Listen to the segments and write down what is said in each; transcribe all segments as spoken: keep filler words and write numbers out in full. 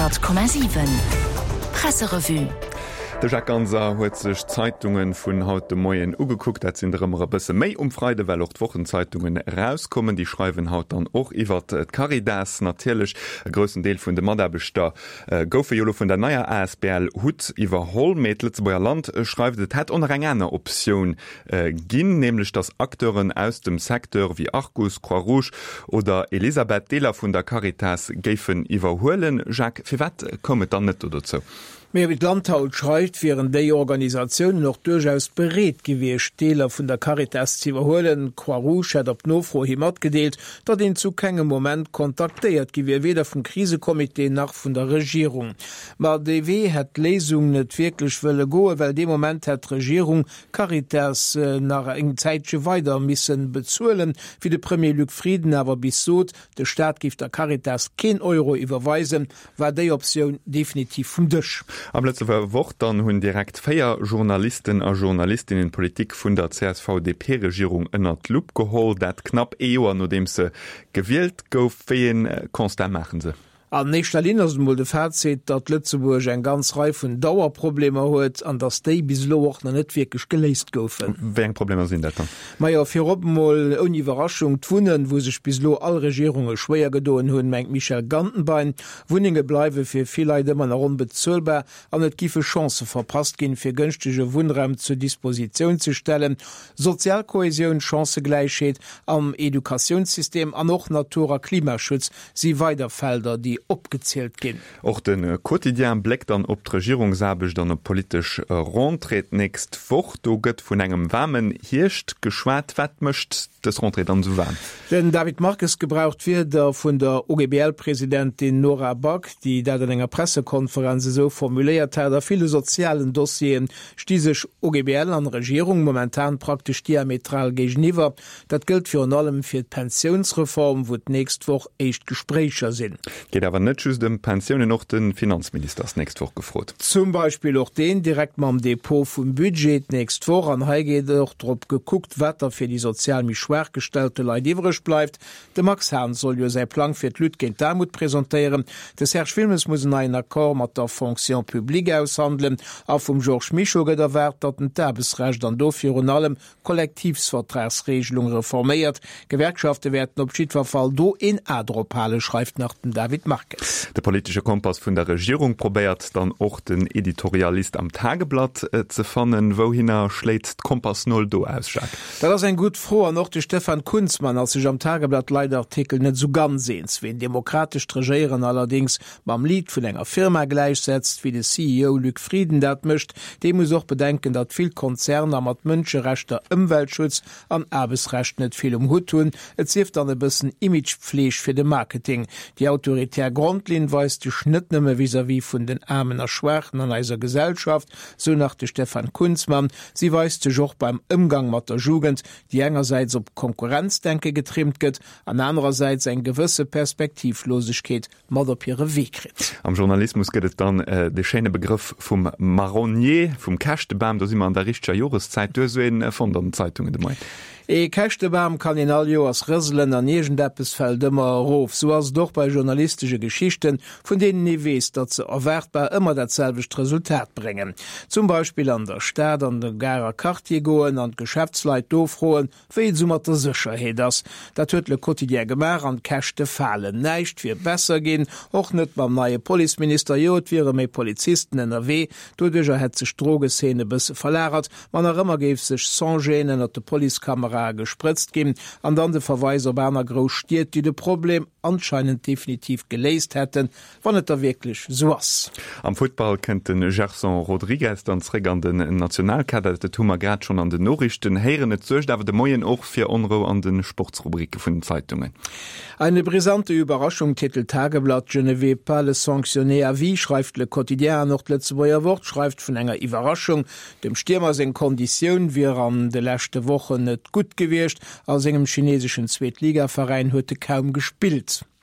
dreihundert Komma sieben Presserevue. De Jacques Ganser huet sech Zeitungen vun haut de Moien ugekuckt, dat sinn ëmmer a bësse méi umfreide, well och d'Wochenzeitungen rauskommen, die schreiwen haut dann och iwwer et Caritas natielech e grössen Deel vun de Maderbeter äh, goufe Jolo vun der naier A S B L Hut iwwer Hollmetle zu Boer Land äh, schreibt, et het on eng ener Option äh, ginn, nämlich dass Akteuren aus dem Sektor wie Argus, Croix-Rouge oder Elisabeth Dehler vun der Caritas géiffen iwwerhoelen. Jacques, fir wat kommet dann net oder zo? Mehr wie Landhaut schreibt, wären die Organisationen noch durchaus bereit gewesen, Stehler von der Caritas zu überholen. Croix-Rouge hat ab Nofro himat gedeelt, dat ihn zu keinem Moment kontaktiert gewesen, weder vom Krisekomitee noch von der Regierung. Aber D W hat Lesung nicht wirklich wollen gehen, weil dem Moment hat die Regierung Caritas äh, nach einer Zeit weiter müssen bezahlen. Für den Premier Luc Frieden aber bis so, der Staat gibt der Caritas kein Euro überweisen, war die Option definitiv vom Tisch. Am letzte Woche dann hunn direkt feier Journalisten a Journalistinnen Politik vun der C S V D P-Regierung ënner d Lupp geholt, dat knapp e Joer no dem se gewählt gouf féien konstant machen se. An nächster Linie muss der Fazit, dass Lützeburg ein ganz Reihe von Dauerprobleme hat, an das die bis noch nicht wirklich gelöst gofen. Welche Probleme sind das dann? Ma ja, für mal ohne Überraschung tun, wo sich bis alle Regierungen schwer getan haben, meint Michel Gantenbein, Wohnungen bleiben für viele Leute immer noch unbezahlbar, und nicht gibt Chancen verpasst gehen, für günstige Wohnräume zur Disposition zu stellen, Sozialkohäsion, Chancengleichheit am Edukationssystem, und auch Natur- und Klimaschutz, sie weiter Felder, die opgezählt gin. Och den äh, Quotidien bleckt dann op d' Regierung sabech dann politisch äh, rondreet nächst Woch, do gëtt vun engem Wammen hircht geschwaart wat mëcht das Rondreet dann so warm. Denn David Marques gebraucht wird der vun der O G B L-Präsidentin Nora Back, die dat in enger Pressekonferenz so formuliert hat, der viele sozialen Dossien stiesech O G B L an Regierung momentan praktisch diametral gegeniwwer. Dat gilt für an allem fir d Pensionsreform, wo d nächst Woch echt Gesprächer sinn. Geht aber net just dem Pensionen noch den Finanzministers nächst Woch gefrot. Zum Beispiel auch den direkt ma am Depot vum Budget nächst vor an Heige doch drop geguckt, wetter fir die sozial mich schwergestellte Leid iwrech bleibt. De Max Herrn soll jo sei Plan fir d Lüt gen Damut präsentieren. Des Herr Schwilmes muss ein Akkor mat der Fonction publique aushandeln. A vum Georges Michaud get erwert, dat den Terbesrecht an dofir an allem Kollektivsvertragsregelung reformiert. Gewerkschaften werden op Schiedverfall do in Adropale, schreibt nach dem David Marques. Der politische Kompass vun der Regierung probiert dann auch den Editorialist am Tageblatt äh, zu fannen, wohin er schlägt Kompass null do ausschaut. Da ist ein gut froher noch der Stefan Kunzmann, als sich am Tageblatt leider Artikel nicht so ganz sehens, wen demokratisch Regieren allerdings beim Lied von einer Firma gleichsetzt, wie der C E O Luc Frieden dat mischt, dem muss auch bedenken, dass viel Konzerne am Menschenrechte, Umweltschutz an Arbeitsrecht nicht viel um Hut tun. Es hilft dann ein bisschen Imagepflege für das Marketing. Die autoritär Grundlin weist die Schnittnahme vis-à-vis von den Armen und Schwachen an einer Gesellschaft, so nach der Stefan Kunzmann. Sie weist sich auch beim Umgang mit der Jugend, die einerseits ob Konkurrenzdenke getrimmt wird, an andererseits eine gewisse Perspektivlosigkeit mit auf ihre Weg kriegt. Am Journalismus geht es dann äh, der schöne Begriff vom Marronnier, vom Kästebaum, da sind wir an der richtigen Jahreszeit, durch so in von den Zeitungen dabei. E Kächtebaum kann in all Jo as Rëselen an Negendeppesfeld dëmmer rof, so ass doch bei journalistische Geschichten, von denen nie wees, dat ze erwertbar immer datselbecht Resultat bringen. Zum Beispiel an der Stadt, an de garer Kartier goen, an Geschäftsleit dofroen, wéi zu mat der Sicherheet ass. Dat huet le Quotidien Gemer an Kächte fallen. Neicht fir besser gin, och net beim neue Polizeminister Jod wiere méi Polizisten N R W, dodecher het ze Drogeszene bisse verlagert, man er immer geef sech Sangenen at de Polizekamera gespritzt geben, an dann de Verweis op einer Groß stiert, die de Problem anscheinend definitiv geleist hätten, wann et er wirklich so was. Am Football kennt den Gerson Rodriguez dann an den Nationalkader de Tumagat schon an den Norrichten heieren net sech, dawer de Moien och fir Onro an den Sportsrubrike vun den Zeitungen. Eine brisante Überraschung titelt Tageblatt Je ne vais pas le sanctionner à vie, schreibt le Quotidien noch letzte Wort, schreibt von enger Überraschung, dem Stürmer in Kondition wie an de letzte Woche net gut gewircht, aus engem chinesischen Zweitligaverein huete kaum gespielt.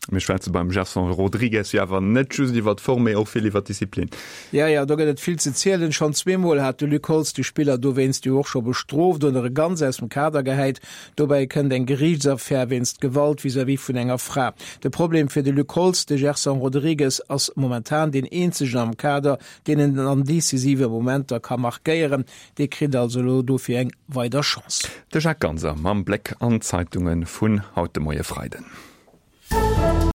Mich schwäze beim Gerson Rodriguez jawer net just iwwer Forme auch viel iwwer Disziplin. Ja ja, da gët viel ze zielelen schon zweimal hat de Lukols die Spieler du wennst du auch schon bestroft oder ganz aus dem Kader geheit, dobei können den Gerichtsaffaire wennst Gewalt wie wie vun enger Fra. De Problem fir de Lukols de Gerson Rodriguez ass momentan den einzigen am Kader, denen an decisive Momenter kann markieren, de krit also lo do fir eng weiter Chance. De Jacques Ganser mam Black an Zeitungen vun haute Moie Freiden.